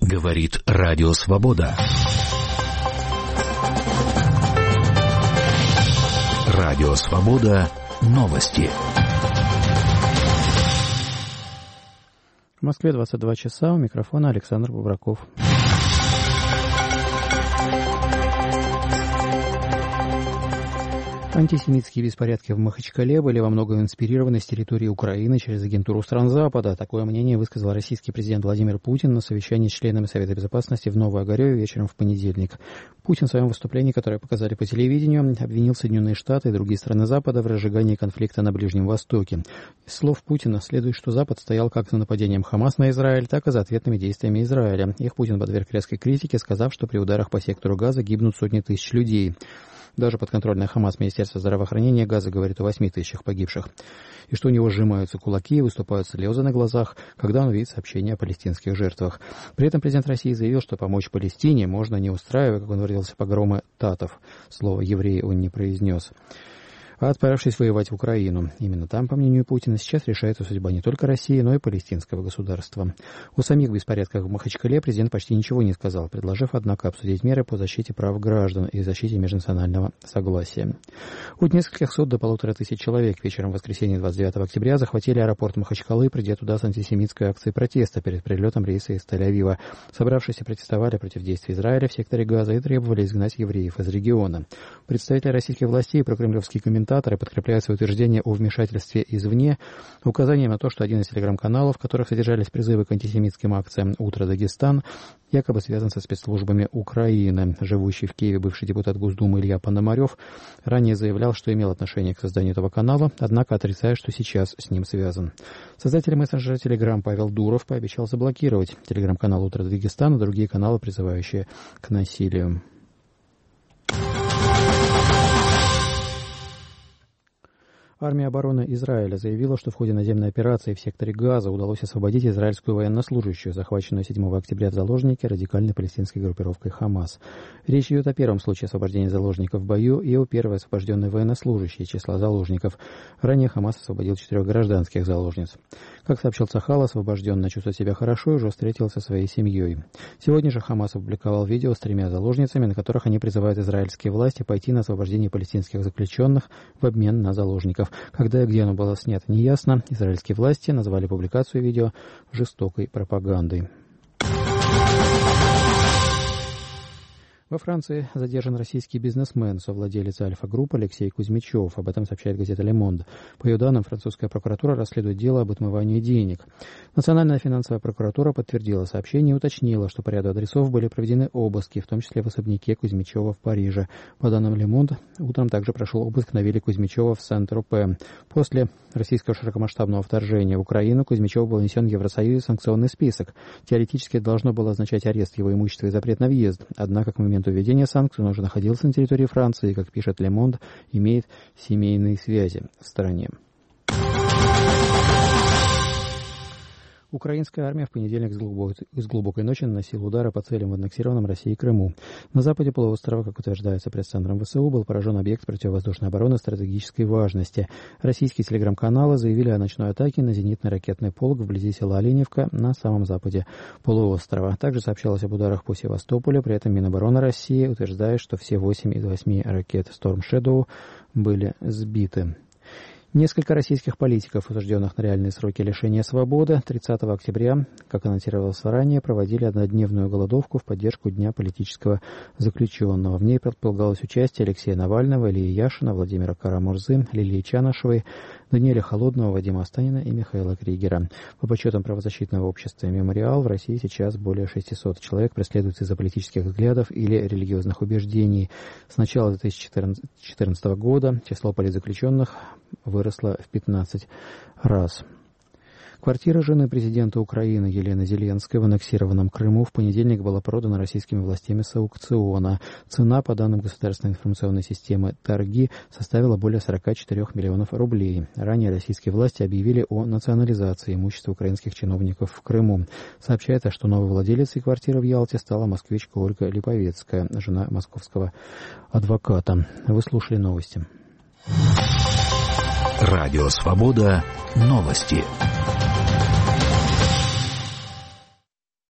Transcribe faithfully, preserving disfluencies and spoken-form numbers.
Говорит Радио Свобода. Радио Свобода. Новости. В Москве двадцать два часа. У микрофона Александр Бубраков. Антисемитские беспорядки в Махачкале были во многом инспирированы с территории Украины через агентуру стран Запада. Такое мнение высказал российский президент Владимир Путин на совещании с членами Совета Безопасности в Новоогарёве вечером в понедельник. Путин в своем выступлении, которое показали по телевидению, обвинил Соединенные Штаты и другие страны Запада в разжигании конфликта на Ближнем Востоке. Из слов Путина следует, что Запад стоял как за нападением Хамас на Израиль, так и за ответными действиями Израиля. Их Путин подверг резкой критике, сказав, что при ударах по сектору Газа гибнут сотни тысяч людей. Даже подконтрольное Хамас Министерство здравоохранения Газа говорит о восьми тысячах погибших. И что у него сжимаются кулаки и выступают слезы на глазах, когда он видит сообщения о палестинских жертвах. При этом президент России заявил, что помочь Палестине можно, не устраивая, как он выразился, погромы татов. Слово «евреи» он не произнес. А отправившись воевать в Украину. Именно там, по мнению Путина, сейчас решается судьба не только России, но и палестинского государства. О самих беспорядках в Махачкале президент почти ничего не сказал, предложив, однако, обсудить меры по защите прав граждан и защите межнационального согласия. От нескольких сот до полутора тысяч человек вечером в воскресенье двадцать девятого октября захватили аэропорт Махачкалы, придя туда с антисемитской акцией протеста перед прилетом рейса из Тель-Авива. Собравшиеся протестовали против действий Израиля в секторе Газа и требовали изгнать евреев из региона. Представители российских властей и прокремлевские комментаторы подкрепляют свои утверждения о вмешательстве извне указанием на то, что один из телеграм-каналов, в которых содержались призывы к антисемитским акциям «Утро Дагестан», якобы связан со спецслужбами Украины. Живущий в Киеве бывший депутат Госдумы Илья Пономарев ранее заявлял, что имел отношение к созданию этого канала, однако отрицает, что сейчас с ним связан. Создатель мессенджера Telegram Павел Дуров пообещал заблокировать телеграм-канал «Утро Дагестан» и другие каналы, призывающие к насилию. Армия обороны Израиля заявила, что в ходе наземной операции в секторе Газа удалось освободить израильскую военнослужащую, захваченную седьмого октября в заложники радикальной палестинской группировкой «Хамас». Речь идет о первом случае освобождения заложников в бою и о первой освобожденной военнослужащей из числа заложников. Ранее «Хамас» освободил четырех гражданских заложниц. Как сообщил Цахал, освобожденная чувствует себя хорошо и уже встретилась со своей семьей. Сегодня же «Хамас» опубликовал видео с тремя заложницами, на которых они призывают израильские власти пойти на освобождение палестинских заключенных в обмен на заложников. Когда и где оно было снято, неясно. Израильские власти назвали публикацию видео жестокой пропагандой. Во Франции задержан российский бизнесмен, совладелец Альфа-групп Алексей Кузьмичев. Об этом сообщает газета «Ле Монд». По ее данным, французская прокуратура расследует дело об отмывании денег. Национальная финансовая прокуратура подтвердила сообщение и уточнила, что по ряду адресов были проведены обыски, в том числе в особняке Кузьмичева в Париже. По данным «Ле Монд», утром также прошел обыск на вилле Кузьмичева в Сен-Тропе. После российского широкомасштабного вторжения в Украину Кузьмичев был внесен в Евросоюз санкционный список. Теоретически это должно было означать арест его имущества и запрет на въезд. Однако к моменту введения санкций он уже находился на территории Франции и, как пишет «Ле Монд», имеет семейные связи в стране. Украинская армия в понедельник с глубокой, с глубокой ночи наносила удары по целям в аннексированном Россией Крыму. На западе полуострова, как утверждается пресс-центром ВСУ, был поражен объект противовоздушной обороны стратегической важности. Российские телеграм-каналы заявили о ночной атаке на зенитный ракетный полк вблизи села Оленевка на самом западе полуострова. Также сообщалось об ударах по Севастополю, при этом Минобороны России утверждает, что все восемь из восьми ракет Storm Shadow были сбиты. Несколько российских политиков, осужденных на реальные сроки лишения свободы, тридцатого октября, как анонсировалось ранее, проводили однодневную голодовку в поддержку Дня политического заключенного. В ней предполагалось участие Алексея Навального, Ильи Яшина, Владимира Кара-Мурзы, Лилии Чанышевой, Даниэля Холодного, Вадима Останина и Михаила Кригера. По подсчетам правозащитного общества «Мемориал», в России сейчас более шестисот человек преследуются из-за политических взглядов или религиозных убеждений. С начала две тысячи четырнадцатого года число политзаключенных выросло в пятнадцать раз. Квартира жены президента Украины Елены Зеленской в аннексированном Крыму в понедельник была продана российскими властями с аукциона. Цена, по данным государственной информационной системы «Торги», составила более сорок четыре миллионов рублей. Ранее российские власти объявили о национализации имущества украинских чиновников в Крыму. Сообщается, что новой владелицей квартиры в Ялте стала москвичка Ольга Липовецкая, жена московского адвоката. Вы слушали новости. Радио «Свобода». Новости.